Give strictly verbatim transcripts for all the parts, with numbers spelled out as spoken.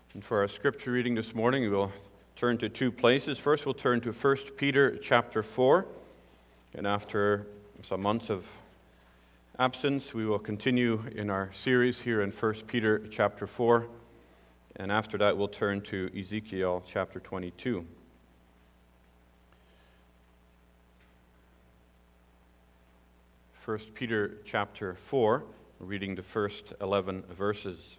And for our scripture reading this morning, we will turn to two places. First, we'll turn to First Peter chapter four. And after some months of absence, we will continue in our series here in First Peter chapter four. And after that, we'll turn to Ezekiel chapter twenty-two. First Peter chapter four, reading the first eleven verses.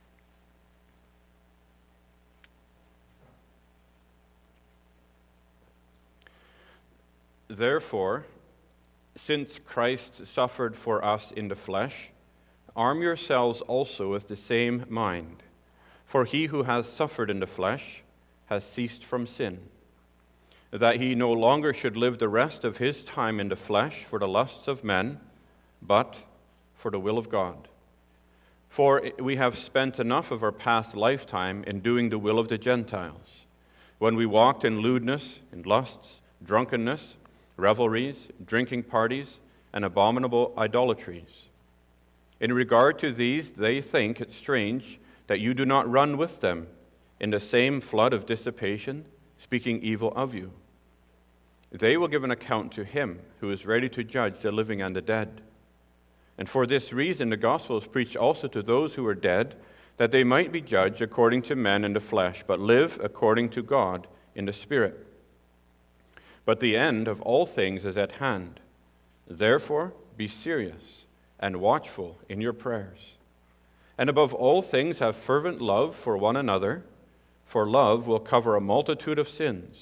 Therefore, since Christ suffered for us in the flesh, arm yourselves also with the same mind. For he who has suffered in the flesh has ceased from sin, that he no longer should live the rest of his time in the flesh for the lusts of men, but for the will of God. For we have spent enough of our past lifetime in doing the will of the Gentiles, when we walked in lewdness, in lusts, drunkenness, revelries, drinking parties, and abominable idolatries. In regard to these, they think it strange that you do not run with them in the same flood of dissipation, speaking evil of you. They will give an account to him who is ready to judge the living and the dead. And for this reason the gospel is preached also to those who are dead, that they might be judged according to men in the flesh, but live according to God in the Spirit. But the end of all things is at hand. Therefore, be serious and watchful in your prayers. And above all things, have fervent love for one another, for love will cover a multitude of sins.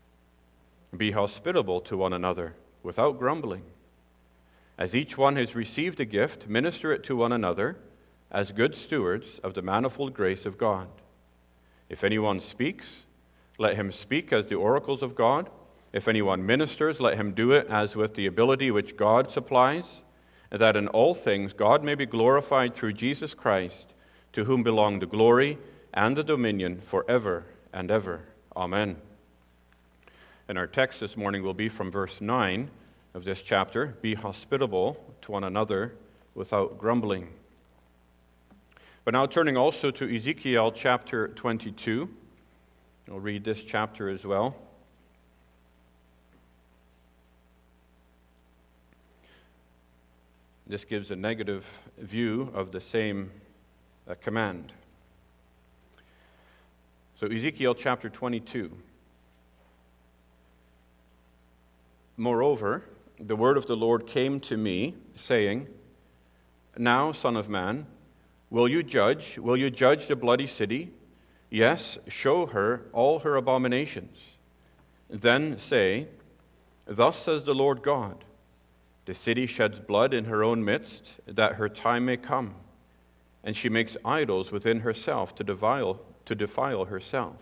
Be hospitable to one another without grumbling. As each one has received a gift, minister it to one another as good stewards of the manifold grace of God. If anyone speaks, let him speak as the oracles of God. If anyone ministers, let him do it as with the ability which God supplies, and that in all things God may be glorified through Jesus Christ, to whom belong the glory and the dominion forever and ever. Amen. And our text this morning will be from verse nine of this chapter. Be hospitable to one another without grumbling. But now turning also to Ezekiel chapter twenty-two. I'll read this chapter as well. This gives a negative view of the same uh, command. So Ezekiel chapter twenty-two. Moreover, the word of the Lord came to me, saying, Now, son of man, will you judge? Will you judge the bloody city? Yes, show her all her abominations. Then say, Thus says the Lord God, the city sheds blood in her own midst, that her time may come, and she makes idols within herself to defile, to defile herself.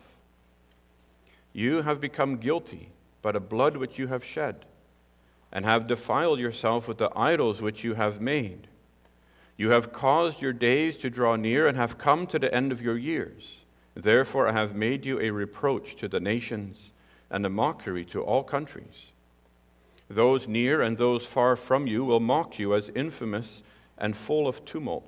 You have become guilty by the blood which you have shed, and have defiled yourself with the idols which you have made. You have caused your days to draw near, and have come to the end of your years. Therefore I have made you a reproach to the nations, and a mockery to all countries. Those near and those far from you will mock you as infamous and full of tumult.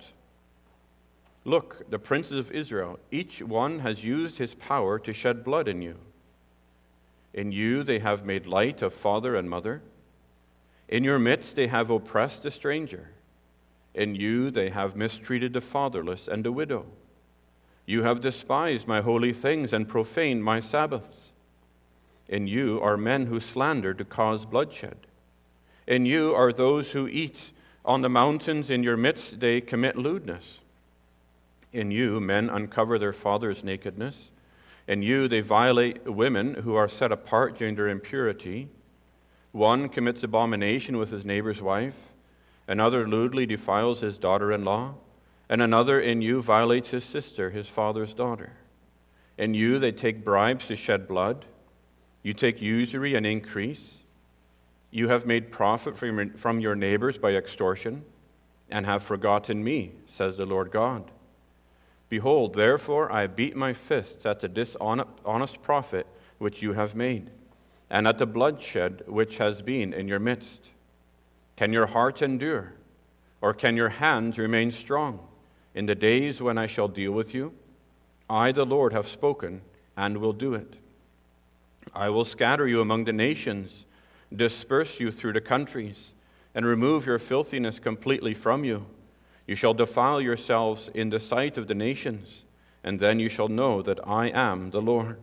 Look, the princes of Israel, each one has used his power to shed blood in you. In you they have made light of father and mother. In your midst they have oppressed the stranger. In you they have mistreated the fatherless and the widow. You have despised my holy things and profaned my Sabbaths. In you are men who slander to cause bloodshed. In you are those who eat. On the mountains in your midst they commit lewdness. In you men uncover their father's nakedness. In you they violate women who are set apart during their impurity. One commits abomination with his neighbor's wife. Another lewdly defiles his daughter-in-law. And another in you violates his sister, his father's daughter. In you they take bribes to shed blood. You take usury and increase. You have made profit from your neighbors by extortion, and have forgotten me, says the Lord God. Behold, therefore I beat my fists at the dishonest profit which you have made, and at the bloodshed which has been in your midst. Can your heart endure, or can your hands remain strong in the days when I shall deal with you? I, the Lord, have spoken and will do it. I will scatter you among the nations, disperse you through the countries, and remove your filthiness completely from you. You shall defile yourselves in the sight of the nations, and then you shall know that I am the Lord.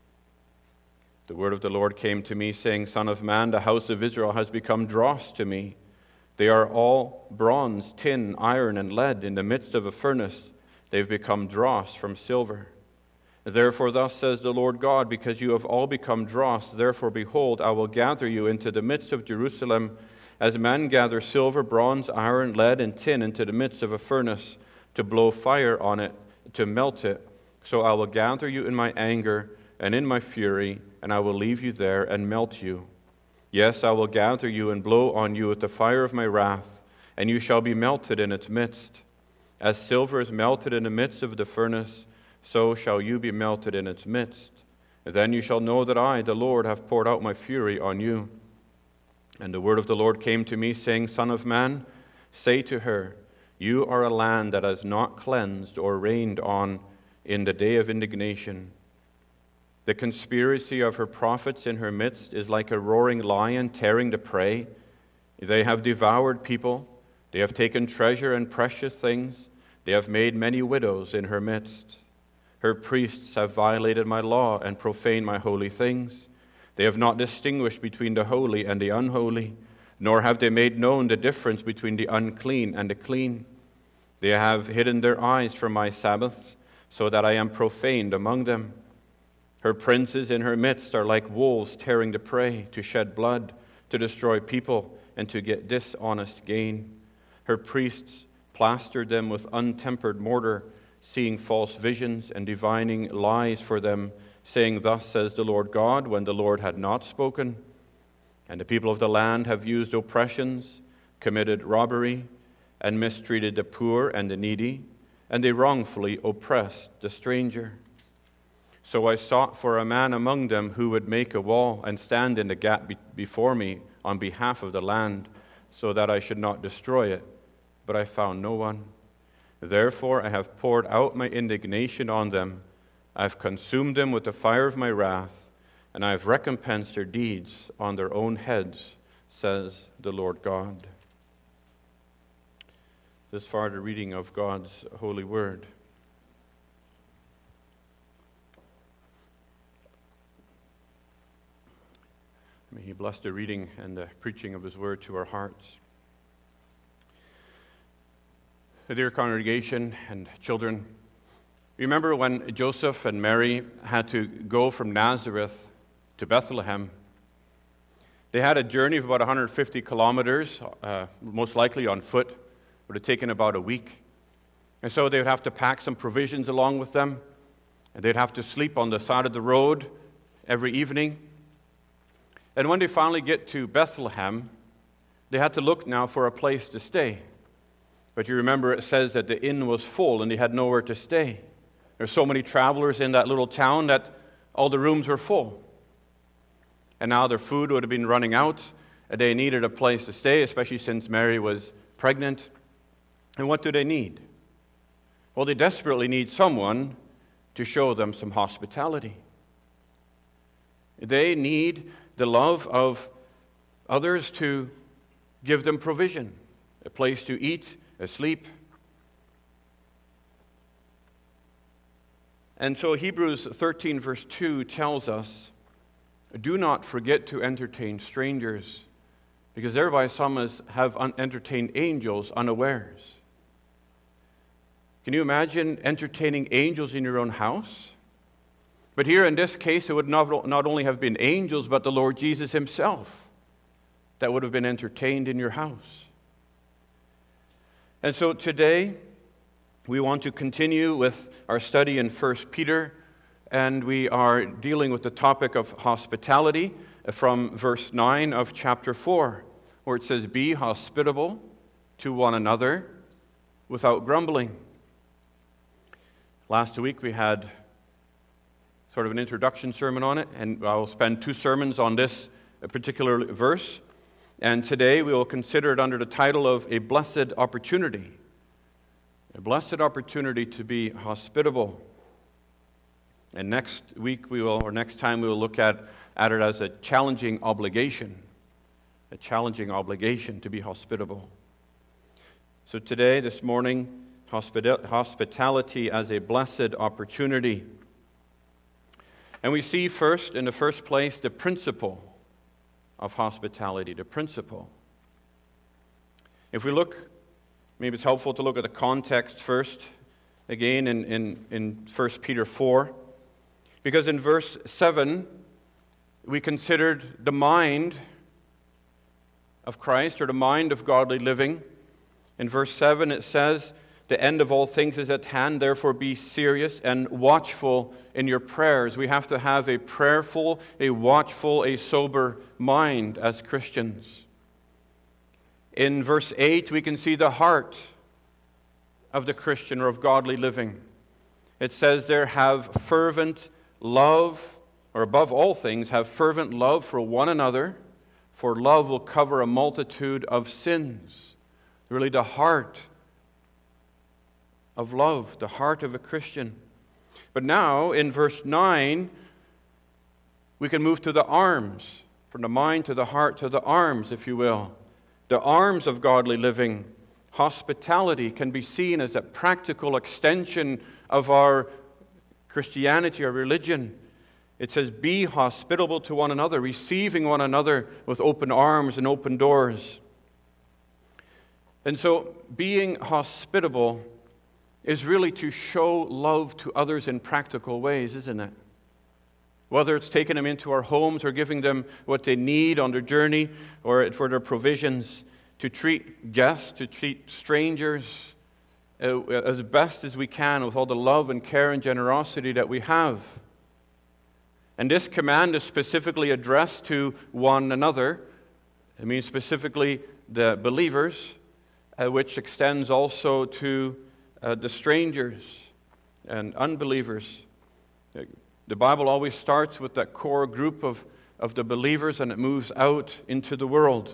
The word of the Lord came to me, saying, Son of man, the house of Israel has become dross to me. They are all bronze, tin, iron, and lead in the midst of a furnace. They've become dross from silver. Therefore thus says the Lord God, because you have all become dross, therefore behold, I will gather you into the midst of Jerusalem, as men gather silver, bronze, iron, lead, and tin into the midst of a furnace, to blow fire on it, to melt it. So I will gather you in my anger and in my fury, and I will leave you there and melt you. Yes, I will gather you and blow on you with the fire of my wrath, and you shall be melted in its midst. As silver is melted in the midst of the furnace, so shall you be melted in its midst. And then you shall know that I, the Lord, have poured out my fury on you. And the word of the Lord came to me, saying, Son of man, say to her, you are a land that has not cleansed or rained on in the day of indignation. The conspiracy of her prophets in her midst is like a roaring lion tearing the prey. They have devoured people. They have taken treasure and precious things. They have made many widows in her midst. Her priests have violated my law and profaned my holy things. They have not distinguished between the holy and the unholy, nor have they made known the difference between the unclean and the clean. They have hidden their eyes from my Sabbaths, so that I am profaned among them. Her princes in her midst are like wolves tearing the prey, to shed blood, to destroy people, and to get dishonest gain. Her priests plastered them with untempered mortar, seeing false visions and divining lies for them, saying, Thus says the Lord God, when the Lord had not spoken. And the people of the land have used oppressions, committed robbery, and mistreated the poor and the needy, and they wrongfully oppressed the stranger. So I sought for a man among them who would make a wall and stand in the gap be- before me on behalf of the land, so that I should not destroy it, but I found no one. Therefore I have poured out my indignation on them. I have consumed them with the fire of my wrath, and I have recompensed their deeds on their own heads, says the Lord God. This far the reading of God's holy word. May He bless the reading and the preaching of His word to our hearts. Dear congregation and children, remember when Joseph and Mary had to go from Nazareth to Bethlehem? They had a journey of about one hundred fifty kilometers, uh, most likely on foot. It would have taken about a week. And so they would have to pack some provisions along with them, and they'd have to sleep on the side of the road every evening. And when they finally get to Bethlehem, they had to look now for a place to stay. But you remember it says that the inn was full and they had nowhere to stay. There's so many travelers in that little town that all the rooms were full. And now their food would have been running out, and they needed a place to stay, especially since Mary was pregnant. And what do they need? Well, they desperately need someone to show them some hospitality. They need the love of others to give them provision, a place to eat, asleep. And so Hebrews thirteen verse two tells us, do not forget to entertain strangers, because thereby some have entertained angels unawares. Can you imagine entertaining angels in your own house? But here in this case, it would not, not only have been angels, but the Lord Jesus Himself that would have been entertained in your house. And so today, we want to continue with our study in First Peter, and we are dealing with the topic of hospitality from verse nine of chapter four, where it says, be hospitable to one another without grumbling. Last week we had sort of an introduction sermon on it, and I'll spend two sermons on this particular verse. And today we will consider it under the title of A Blessed Opportunity. A blessed opportunity to be hospitable. And next week we will, or next time we will look at, at it as a challenging obligation, a challenging obligation to be hospitable. So today, this morning, hospita- hospitality as a blessed opportunity. And we see first, in the first place, the principle of hospitality, the principle. If we look, maybe it's helpful to look at the context first, again in, in, in First Peter four. Because in verse seven, we considered the mind of Christ, or the mind of godly living. In verse seven it says, the end of all things is at hand, therefore be serious and watchful in your prayers. We have to have a prayerful, a watchful, a sober mind as Christians. In verse eight we can see the heart of the Christian, or of godly living. It says there, have fervent love, or above all things, have fervent love for one another, for love will cover a multitude of sins. Really the heart of love, the heart of a Christian. But now, in verse nine, we can move to the arms, from the mind to the heart to the arms, if you will. The arms of godly living. Hospitality can be seen as a practical extension of our Christianity or religion. It says, be hospitable to one another, receiving one another with open arms and open doors. And so, being hospitable is really to show love to others in practical ways, isn't it? Whether it's taking them into our homes or giving them what they need on their journey or for their provisions, to treat guests, to treat strangers uh, as best as we can with all the love and care and generosity that we have. And this command is specifically addressed to one another. It means specifically the believers, uh, which extends also to uh, the strangers and unbelievers. The Bible always starts with that core group of, of the believers, and it moves out into the world.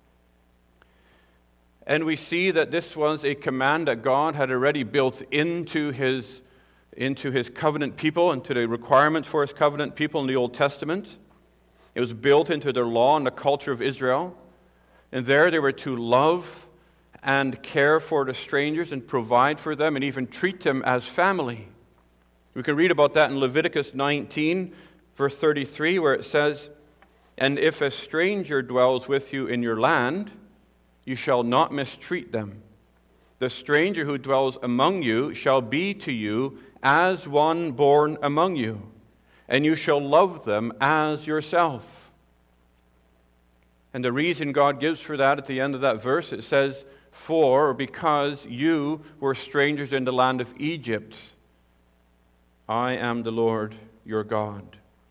And we see that this was a command that God had already built into his, into his covenant people, into the requirements for his covenant people in the Old Testament. It was built into their law and the culture of Israel. And there they were to love and care for the strangers and provide for them and even treat them as family. We can read about that in Leviticus nineteen, verse thirty-three, where it says, and if a stranger dwells with you in your land, you shall not mistreat them. The stranger who dwells among you shall be to you as one born among you, and you shall love them as yourself. And the reason God gives for that at the end of that verse, it says, for or because you were strangers in the land of Egypt, I am the Lord your God.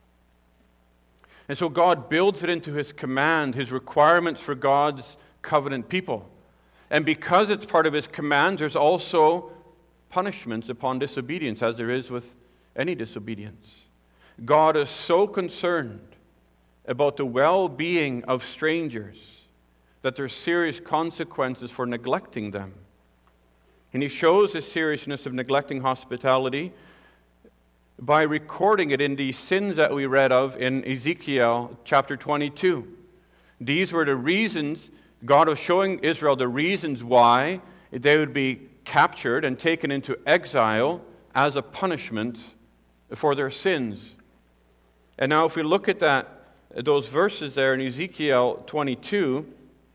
And so God builds it into his command, his requirements for God's covenant people. And because it's part of his command, there's also punishments upon disobedience, as there is with any disobedience. God is so concerned about the well-being of strangers that there's serious consequences for neglecting them. And he shows the seriousness of neglecting hospitality by recording it in the sins that we read of in Ezekiel chapter twenty-two. These were the reasons God was showing Israel the reasons why they would be captured and taken into exile as a punishment for their sins. And now if we look at that, those verses there in Ezekiel twenty-two,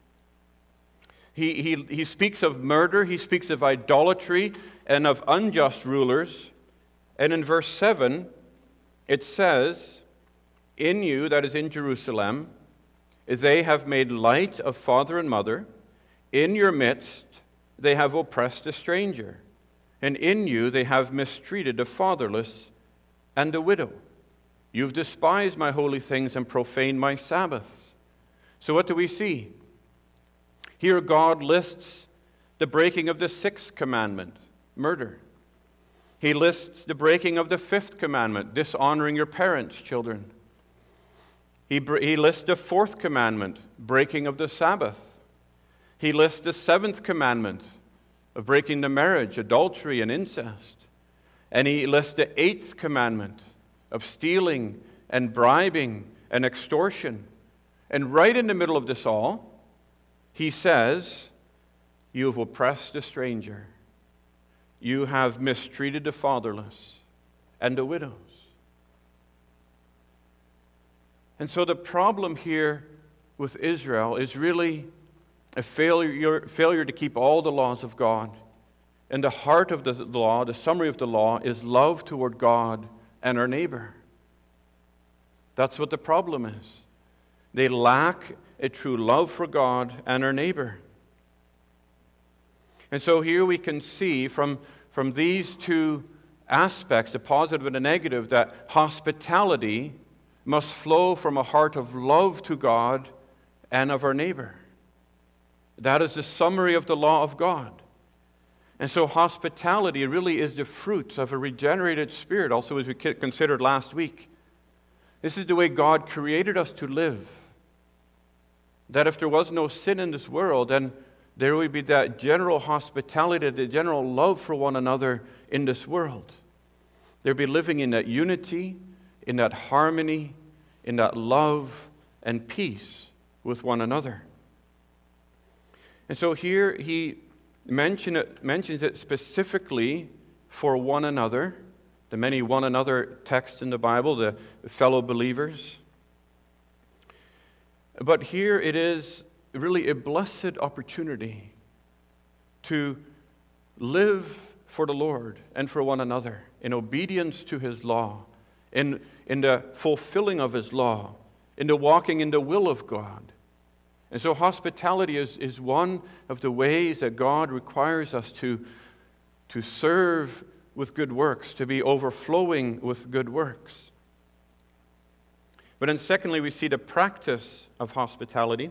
he, he, he speaks of murder, he speaks of idolatry, and of unjust rulers. And in verse seven, it says, in you, that is in Jerusalem, they have made light of father and mother. In your midst, they have oppressed a stranger. And in you, they have mistreated the fatherless and the widow. You've despised my holy things and profaned my Sabbaths. So what do we see? Here God lists the breaking of the sixth commandment, murder. He lists the breaking of the fifth commandment, dishonoring your parents, children. He, he lists the fourth commandment, breaking of the Sabbath. He lists the seventh commandment of breaking the marriage, adultery, and incest. And he lists the eighth commandment of stealing and bribing and extortion. And right in the middle of this all, he says, you have oppressed the stranger. You have mistreated the fatherless and the widows. And so the problem here with Israel is really a failure, failure to keep all the laws of God. And the heart of the law, the summary of the law, is love toward God and our neighbor. That's what the problem is. They lack a true love for God and our neighbor. And so here we can see from, from these two aspects, the positive and the negative, that hospitality must flow from a heart of love to God and of our neighbor. That is the summary of the law of God. And so hospitality really is the fruit of a regenerated spirit, also as we considered last week. This is the way God created us to live. That if there was no sin in this world, then there would be that general hospitality, the general love for one another in this world. There'd be living in that unity, in that harmony, in that love and peace with one another. And so here he mention it, mentions it specifically for one another, the many one another texts in the Bible, the fellow believers. But here it is really a blessed opportunity to live for the Lord and for one another in obedience to His law, in, in the fulfilling of His law, in the walking in the will of God. And so hospitality is, is one of the ways that God requires us to, to serve with good works, to be overflowing with good works. But then secondly, we see the practice of hospitality.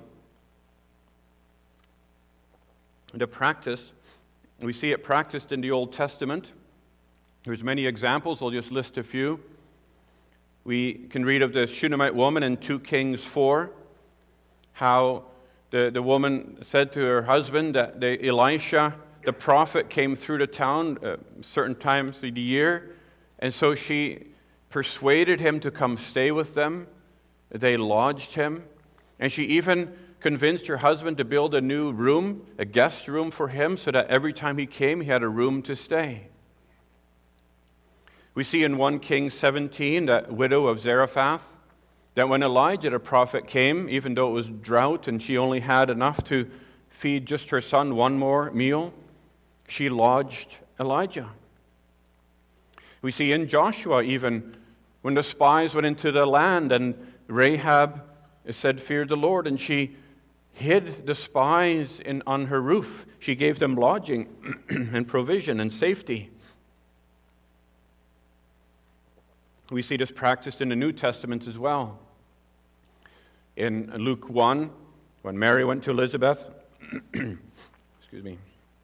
The practice, we see it practiced in the Old Testament. There's many examples. I'll just list a few. We can read of the Shunammite woman in Second Kings four, how the, the woman said to her husband that the Elisha, the prophet, came through the town uh, certain times of the year, and so she persuaded him to come stay with them. They lodged him, and she even convinced her husband to build a new room, a guest room for him, so that every time he came, he had a room to stay. We see in First Kings seventeen, that widow of Zarephath, that when Elijah the prophet came, even though it was drought and she only had enough to feed just her son one more meal, she lodged Elijah. We see in Joshua even, when the spies went into the land and Rahab said, "Fear the Lord," and she hid the spies in, on her roof. She gave them lodging and provision and safety. We see this practiced in the New Testament as well. In Luke one, when Mary went to Elizabeth, excuse me,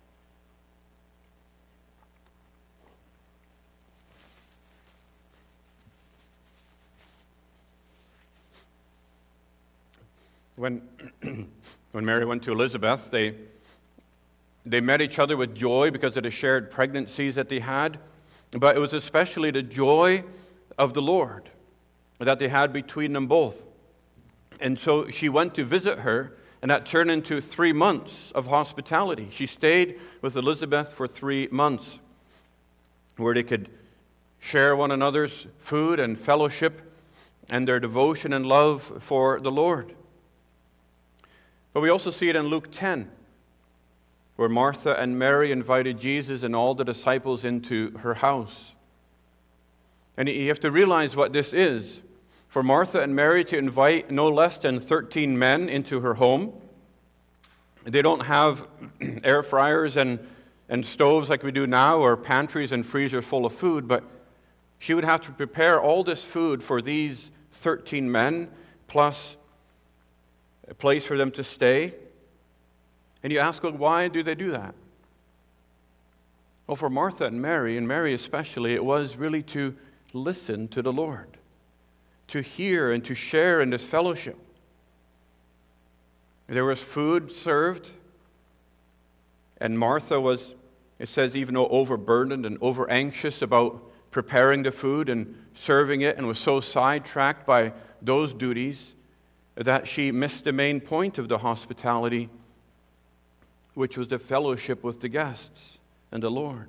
when when Mary went to Elizabeth, they they met each other with joy because of the shared pregnancies that they had, but it was especially the joy of the Lord that they had between them both. And so she went to visit her, and that turned into three months of hospitality. She stayed with Elizabeth for three months, where they could share one another's food and fellowship and their devotion and love for the Lord. But we also see it in Luke ten, where Martha and Mary invited Jesus and all the disciples into her house. And you have to realize what this is. For Martha and Mary to invite no less than thirteen men into her home. They don't have air fryers and, and stoves like we do now, or pantries and freezers full of food, but she would have to prepare all this food for these thirteen men, plus a place for them to stay. And you ask, well, why do they do that? Well, for Martha and Mary, and Mary especially, it was really to listen to the Lord, to hear and to share in this fellowship. There was food served, and Martha was, it says, even though overburdened and over anxious about preparing the food and serving it and was so sidetracked by those duties that she missed the main point of the hospitality, which was the fellowship with the guests and the Lord.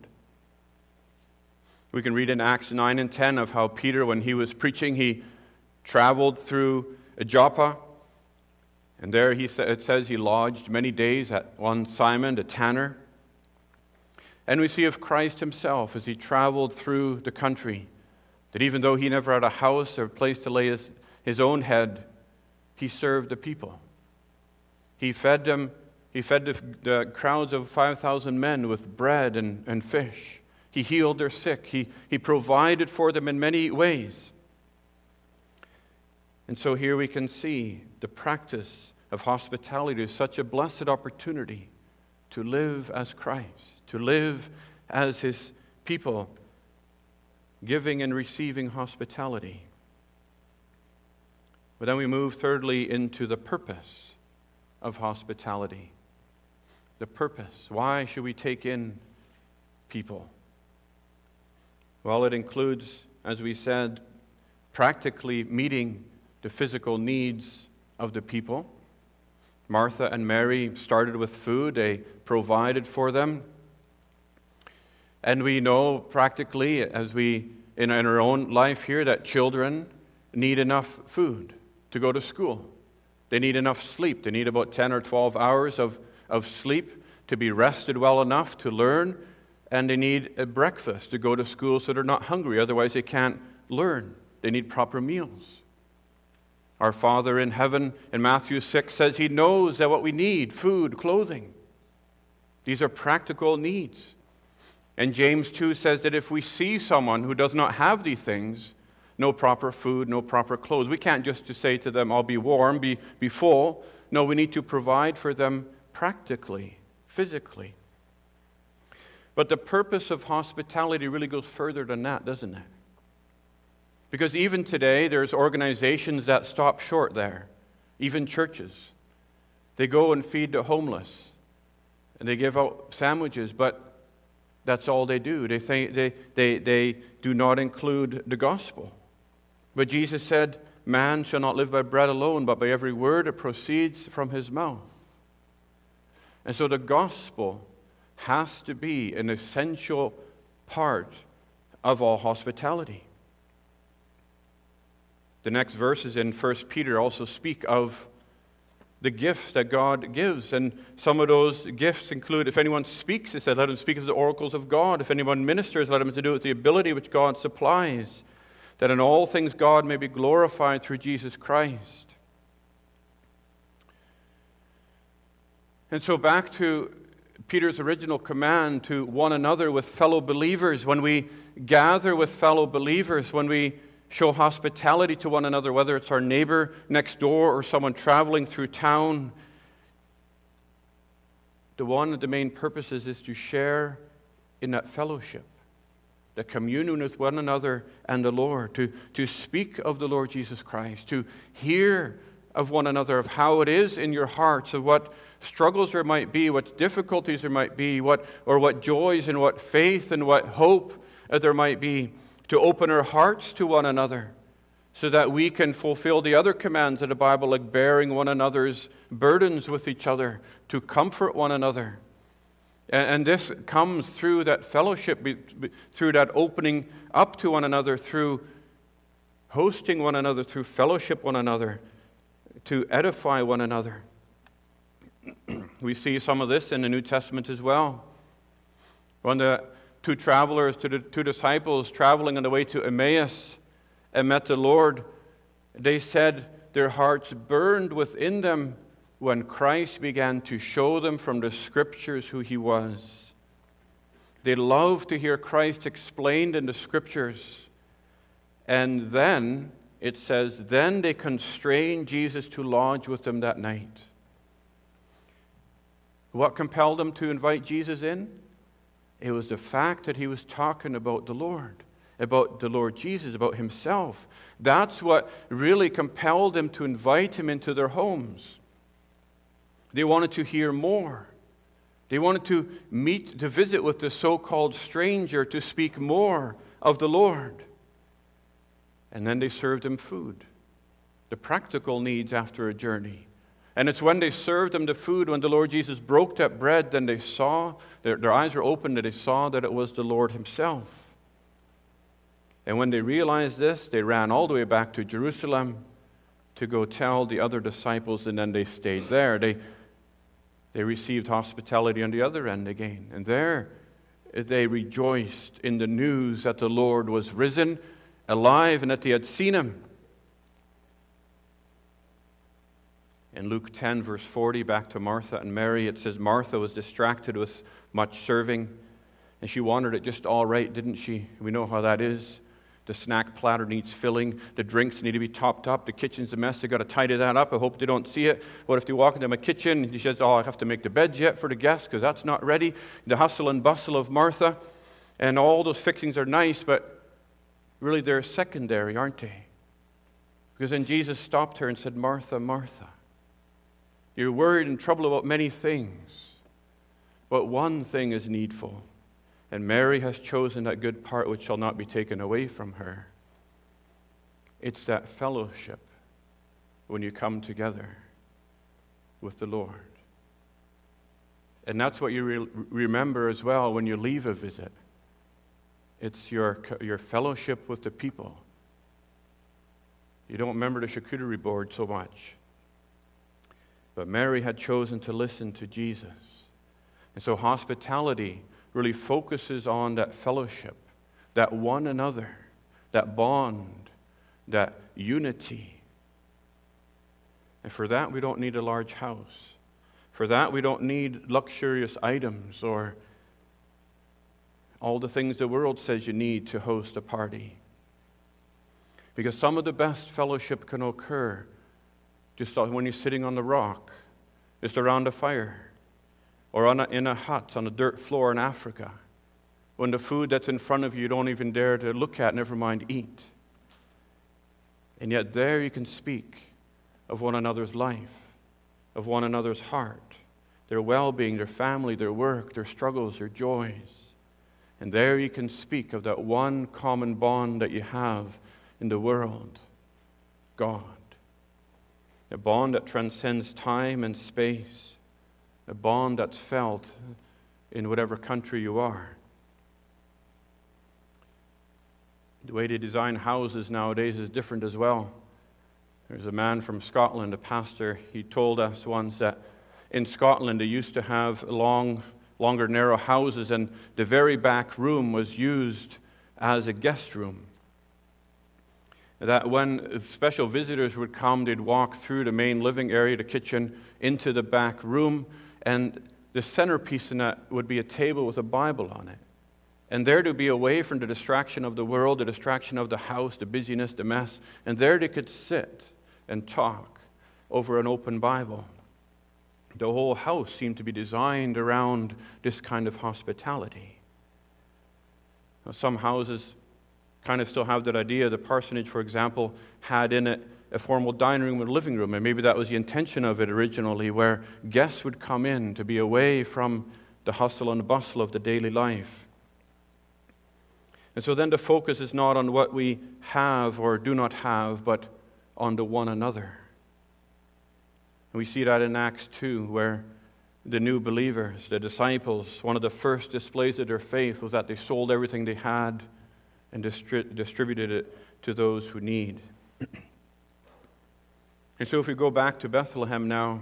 We can read in Acts nine and ten of how Peter, when he was preaching, he traveled through Joppa, and there he sa- it says he lodged many days at one Simon, the tanner. And we see of Christ himself as he traveled through the country, that even though he never had a house or a place to lay his, his own head, he served the people. He fed them, he fed the, the crowds of five thousand men with bread and, and fish. He healed their sick. He, he provided for them in many ways. And so here we can see the practice of hospitality is such a blessed opportunity to live as Christ, to live as his people, giving and receiving hospitality. But then we move thirdly into the purpose of hospitality. The purpose. Why should we take in people? Well, it includes, as we said, practically meeting the physical needs of the people. Martha and Mary started with food. They provided for them. And we know practically, as we, in, in our own life here, that children need enough food to go to school. They need enough sleep. They need about ten or twelve hours of, of sleep to be rested well enough to learn. And they need a breakfast to go to school so they're not hungry. Otherwise, they can't learn. They need proper meals. Our Father in heaven, in Matthew six, says he knows that what we need, food, clothing. These are practical needs. And James two says that if we see someone who does not have these things, no proper food, no proper clothes, we can't just to say to them, I'll be warm, be, be full. No, we need to provide for them practically, physically. But the purpose of hospitality really goes further than that, doesn't it? Because even today, there's organizations that stop short there, even churches. They go and feed the homeless, and they give out sandwiches, but that's all they do. They, think, they, they, they do not include the gospel. But Jesus said, man shall not live by bread alone, but by every word that proceeds from his mouth. And so the gospel has to be an essential part of all hospitality. The next verses in First Peter also speak of the gifts that God gives. And some of those gifts include, if anyone speaks, it said, let him speak of the oracles of God. If anyone ministers, let him to do it with the ability which God supplies, that in all things God may be glorified through Jesus Christ. And so back to Peter's original command to one another with fellow believers. When we gather with fellow believers, when we show hospitality to one another, whether it's our neighbor next door or someone traveling through town, the one of the main purposes is to share in that fellowship, the communion with one another and the Lord, to, to speak of the Lord Jesus Christ, to hear of one another, of how it is in your hearts, of what struggles there might be, what difficulties there might be, what or what joys and what faith and what hope there might be, to open our hearts to one another so that we can fulfill the other commands of the Bible, like bearing one another's burdens with each other, to comfort one another. And, and this comes through that fellowship, through that opening up to one another, through hosting one another, through fellowship one another, to edify one another. We see some of this in the New Testament as well. When the two travelers, to the two disciples traveling on the way to Emmaus and met the Lord, they said their hearts burned within them when Christ began to show them from the Scriptures who he was. They loved to hear Christ explained in the Scriptures. And then, it says, then they constrained Jesus to lodge with them that night. What compelled them to invite Jesus in? It was the fact that he was talking about the Lord, about the Lord Jesus, about himself. That's what really compelled them to invite him into their homes. They wanted to hear more. They wanted to meet, to visit with the so-called stranger, to speak more of the Lord. And then they served him food, the practical needs after a journey. And it's when they served him the food, when the Lord Jesus broke that bread, then they saw, their, their eyes were opened, and they saw that it was the Lord himself. And when they realized this, they ran all the way back to Jerusalem to go tell the other disciples, and then they stayed there. They, they received hospitality on the other end again. And there they rejoiced in the news that the Lord was risen, alive, and that they had seen him. In Luke ten, verse forty, back to Martha and Mary, it says Martha was distracted with much serving, and she wanted it just all right, didn't she? We know how that is. The snack platter needs filling. The drinks need to be topped up. The kitchen's a mess. They've got to tidy that up. I hope they don't see it. What if they walk into my kitchen and she says, oh, I have to make the beds yet for the guests because that's not ready. The hustle and bustle of Martha. And all those fixings are nice, but really they're secondary, aren't they? Because then Jesus stopped her and said, Martha, Martha, you're worried and troubled about many things, but one thing is needful. And Mary has chosen that good part which shall not be taken away from her. It's that fellowship when you come together with the Lord. And that's what you re- remember as well when you leave a visit. It's your, your fellowship with the people. You don't remember the charcuterie board so much. But Mary had chosen to listen to Jesus. And so hospitality really focuses on that fellowship, that one another, that bond, that unity. And for that, we don't need a large house. For that, we don't need luxurious items or all the things the world says you need to host a party. Because some of the best fellowship can occur just when you're sitting on the rock, just around a fire, or on a, in a hut on a dirt floor in Africa, when the food that's in front of you you don't even dare to look at, never mind eat. And yet there you can speak of one another's life, of one another's heart, their well-being, their family, their work, their struggles, their joys. And there you can speak of that one common bond that you have in the world, God. A bond that transcends time and space. A bond that's felt in whatever country you are. The way they design houses nowadays is different as well. There's a man from Scotland, a pastor, he told us once that in Scotland they used to have long, longer, narrow houses, and the very back room was used as a guest room. That when special visitors would come, they'd walk through the main living area, the kitchen, into the back room, and the centerpiece in that would be a table with a Bible on it. And there to be away from the distraction of the world, the distraction of the house, the busyness, the mess, and there they could sit and talk over an open Bible. The whole house seemed to be designed around this kind of hospitality. Now, some houses kind of still have that idea. The parsonage, for example, had in it a formal dining room and living room, and maybe that was the intention of it originally, where guests would come in to be away from the hustle and bustle of the daily life. And so then the focus is not on what we have or do not have, but on the one another. And we see that in Acts two, where the new believers, the disciples, one of the first displays of their faith was that they sold everything they had and distri- distributed it to those who need. And so if we go back to Bethlehem now,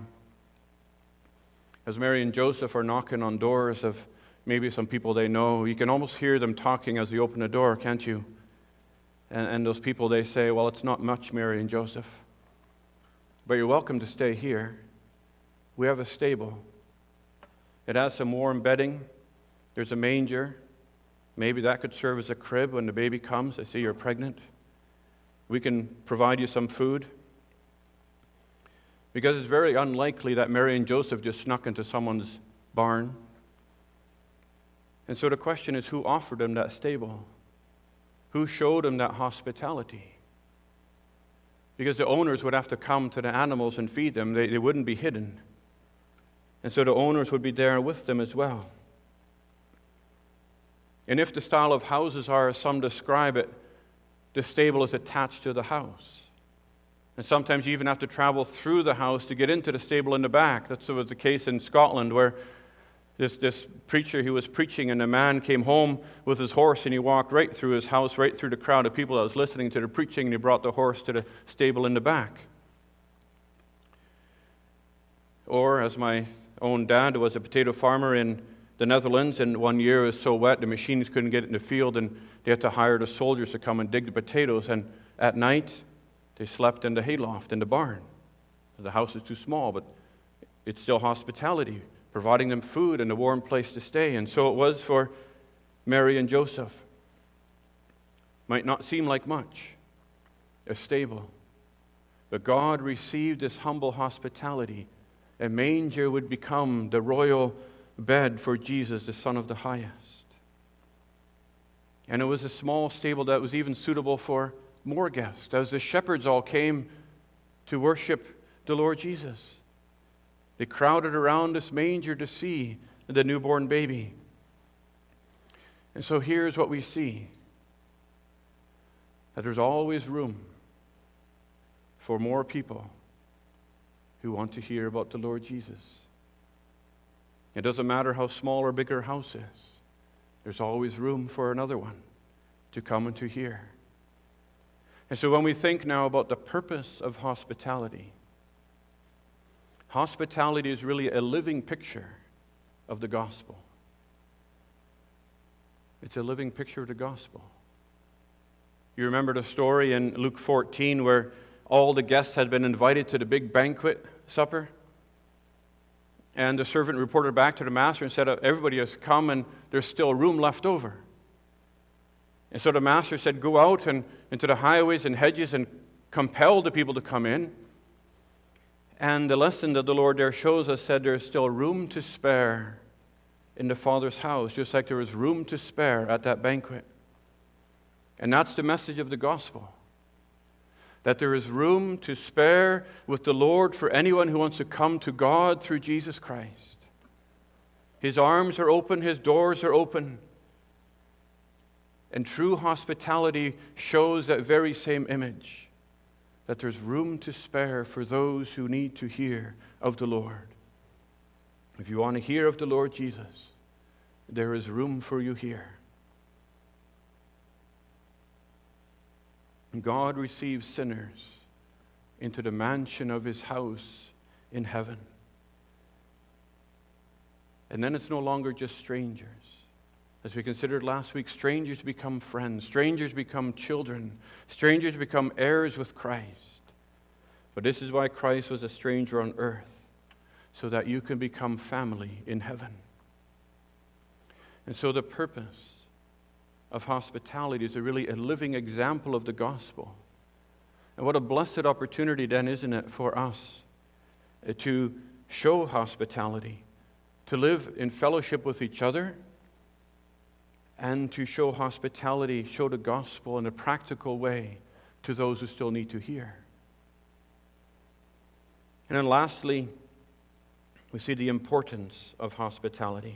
as Mary and Joseph are knocking on doors of maybe some people they know, you can almost hear them talking as they open the door, can't you? And, and those people, they say, well, it's not much, Mary and Joseph, but you're welcome to stay here. We have a stable. It has some warm bedding. There's a manger. Maybe that could serve as a crib when the baby comes. I see you're pregnant. We can provide you some food. Because it's very unlikely that Mary and Joseph just snuck into someone's barn. And so the question is, who offered them that stable? Who showed them that hospitality? Because the owners would have to come to the animals and feed them. They, they wouldn't be hidden. And so the owners would be there with them as well. And if the style of houses are, as some describe it, the stable is attached to the house. And sometimes you even have to travel through the house to get into the stable in the back. That's was the case in Scotland, where this, this preacher, he was preaching, and a man came home with his horse, and he walked right through his house, right through the crowd of people that was listening to the preaching, and he brought the horse to the stable in the back. Or, as my own dad was a potato farmer in the Netherlands, and one year it was so wet the machines couldn't get in the field, and they had to hire the soldiers to come and dig the potatoes, and at night they slept in the hayloft in the barn. The house is too small, but it's still hospitality, providing them food and a warm place to stay. And so it was for Mary and Joseph. Might not seem like much, a stable, but God received this humble hospitality. A manger would become the royal bed for Jesus, the Son of the Highest. And it was a small stable that was even suitable for more guests, as the shepherds all came to worship the Lord Jesus. They crowded around this manger to see the newborn baby. And so here's what we see, that there's always room for more people who want to hear about the Lord Jesus. It doesn't matter how small or big our house is. There's always room for another one to come and to hear. And so when we think now about the purpose of hospitality, hospitality is really a living picture of the gospel. It's a living picture of the gospel. You remember the story in Luke fourteen where all the guests had been invited to the big banquet supper? And the servant reported back to the master and said, everybody has come and there's still room left over. And so the master said, go out and into the highways and hedges and compel the people to come in. And the lesson that the Lord there shows us said there's still room to spare in the Father's house, just like there was room to spare at that banquet. And that's the message of the gospel, that there is room to spare with the Lord for anyone who wants to come to God through Jesus Christ. His arms are open, His doors are open. And true hospitality shows that very same image, that there's room to spare for those who need to hear of the Lord. If you want to hear of the Lord Jesus, there is room for you here. God receives sinners into the mansion of His house in heaven. And then it's no longer just strangers. As we considered last week, strangers become friends. Strangers become children. Strangers become heirs with Christ. But this is why Christ was a stranger on earth, so that you can become family in heaven. And so the purpose of hospitality is a really a living example of the gospel. And what a blessed opportunity then, isn't it, for us to show hospitality, to live in fellowship with each other, and to show hospitality, show the gospel in a practical way to those who still need to hear. And then lastly, we see the importance of hospitality.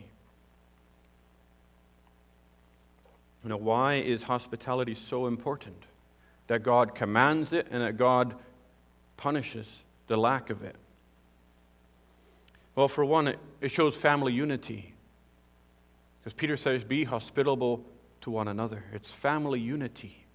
You know, why is hospitality so important? That God commands it and that God punishes the lack of it. Well, for one, it, it shows family unity. Because Peter says, be hospitable to one another. It's family unity.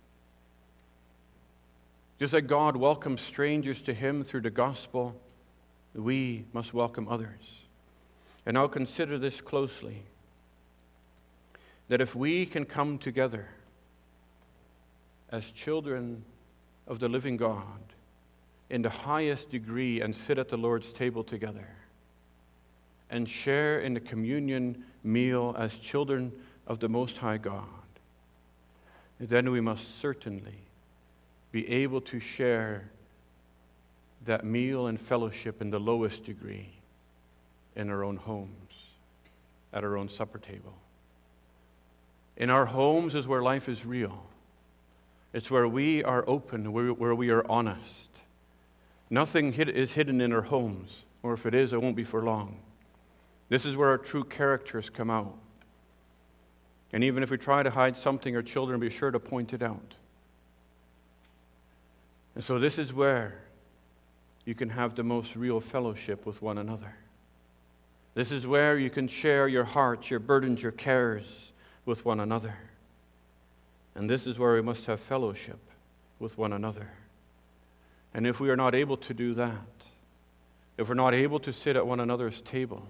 Just like God welcomes strangers to Him through the gospel, we must welcome others. And now consider this closely. That if we can come together as children of the living God in the highest degree and sit at the Lord's table together and share in the communion meal as children of the Most High God, then we must certainly be able to share that meal and fellowship in the lowest degree in our own homes, at our own supper table. In our homes is where life is real. It's where we are open, where, where we are honest. Nothing hid, is hidden in our homes, or if it is, it won't be for long. This is where our true characters come out. And even if we try to hide something, our children will be sure to point it out. And so this is where you can have the most real fellowship with one another. This is where you can share your hearts, your burdens, your cares with one another. And this is where we must have fellowship with one another. And if we are not able to do that, if we're not able to sit at one another's tables,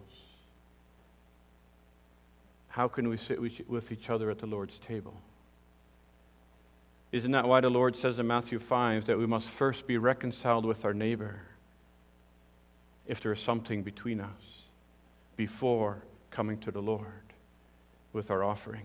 how can we sit with each other at the Lord's table? Isn't that why the Lord says in Matthew five that we must first be reconciled with our neighbor if there is something between us before coming to the Lord with our offerings?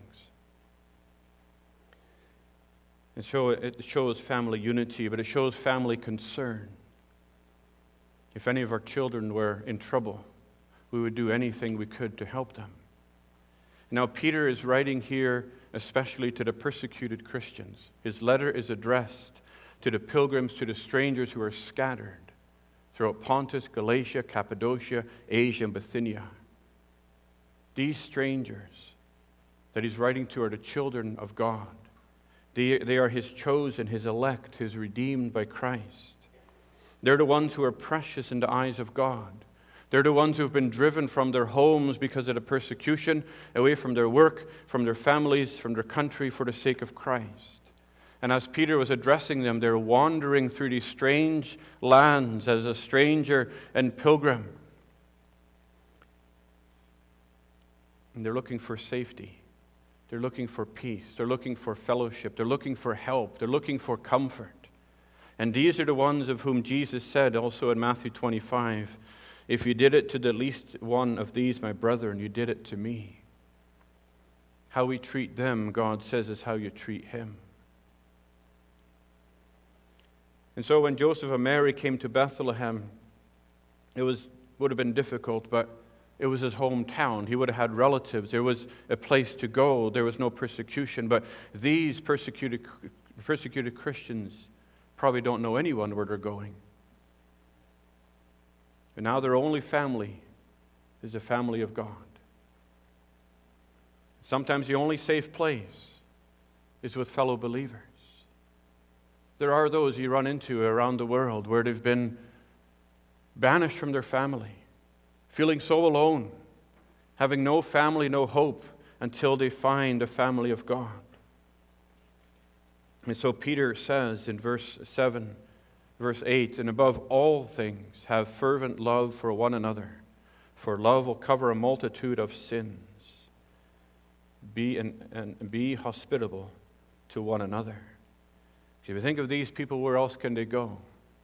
And so it shows family unity, but it shows family concern. If any of our children were in trouble, we would do anything we could to help them. Now, Peter is writing here especially to the persecuted Christians. His letter is addressed to the pilgrims, to the strangers who are scattered throughout Pontus, Galatia, Cappadocia, Asia, and Bithynia. These strangers that he's writing to are the children of God. They, they are his chosen, his elect, his redeemed by Christ. They're the ones who are precious in the eyes of God. They're the ones who've been driven from their homes because of the persecution, away from their work, from their families, from their country for the sake of Christ. And as Peter was addressing them, they're wandering through these strange lands as a stranger and pilgrim. And they're looking for safety. They're looking for peace. They're looking for fellowship. They're looking for help. They're looking for comfort. And these are the ones of whom Jesus said also in Matthew twenty-five, if you did it to the least one of these, my brethren, you did it to me. How we treat them, God says, is how you treat him. And so when Joseph and Mary came to Bethlehem, it was would have been difficult, but it was his hometown. He would have had relatives. There was a place to go. There was no persecution. But these persecuted, persecuted Christians probably don't know anyone where they're going. And now their only family is the family of God. Sometimes the only safe place is with fellow believers. There are those you run into around the world where they've been banished from their family, feeling so alone, having no family, no hope, until they find a family of God. And so Peter says in verse seven, verse eight, and above all things have fervent love for one another, for love will cover a multitude of sins. Be and, and be hospitable to one another. If you think of these people, where else can they go?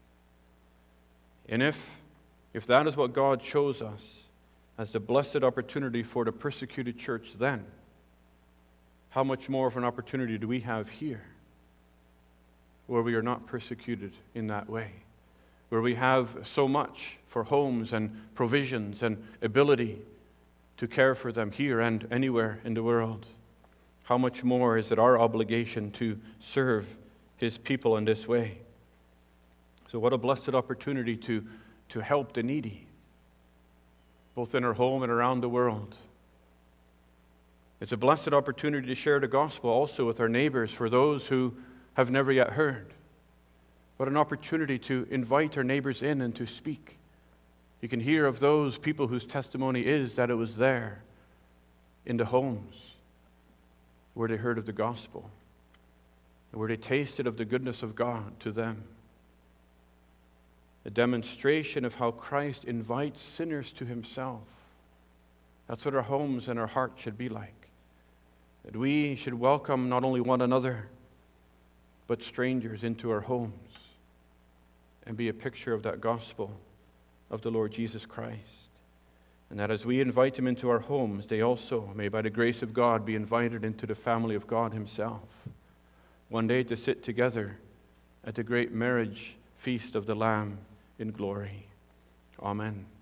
And if If that is what God chose us as the blessed opportunity for the persecuted church then, how much more of an opportunity do we have here, where we are not persecuted in that way, where we have so much for homes and provisions and ability to care for them here and anywhere in the world? How much more is it our obligation to serve his people in this way? So what a blessed opportunity to to help the needy, both in our home and around the world. It's a blessed opportunity to share the gospel also with our neighbors, for those who have never yet heard. What an opportunity to invite our neighbors in and to speak. You can hear of those people whose testimony is that it was there in the homes where they heard of the gospel, where they tasted of the goodness of God to them. A demonstration of how Christ invites sinners to himself. That's what our homes and our hearts should be like. That we should welcome not only one another, but strangers into our homes and be a picture of that gospel of the Lord Jesus Christ. And that as we invite them into our homes, they also may, by the grace of God, be invited into the family of God himself. One day to sit together at the great marriage feast of the Lamb in glory. Amen.